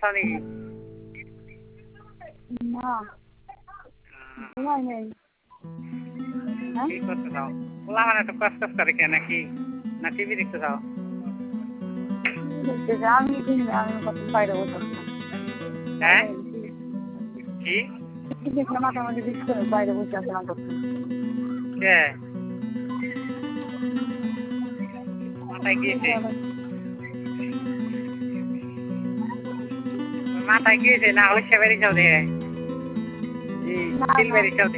ঘুমাচ্ছাও নাকি? না ঘুমাই নেই। কি করতে চাও? পোলা মানে একটু কষ্ট করে কে নাকি? না টিভি দেখতে চাও? দেখতেছি আমি কিনবে আমি কত বাইরে বসে হ্যাঁ কি দেখলাম মাঝামাঝি বিশ করে বাইরে বসে আসলাম করতে কে মাথায় গিয়েছে? মাথায় গিয়েছে না হইসে বেরিয়ে যাও দেখে? না চিল না বেরিয়ে যাও